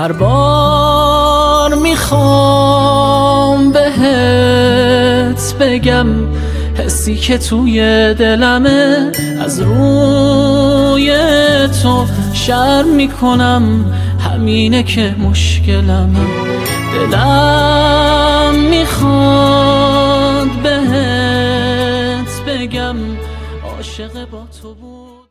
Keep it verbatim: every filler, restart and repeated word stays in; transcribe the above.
هر بار میخوام بهت بگم حسی که توی دلمه، از روی تو شرم میکنم، همینه که مشکلمه. دلم میخواد بهت بگم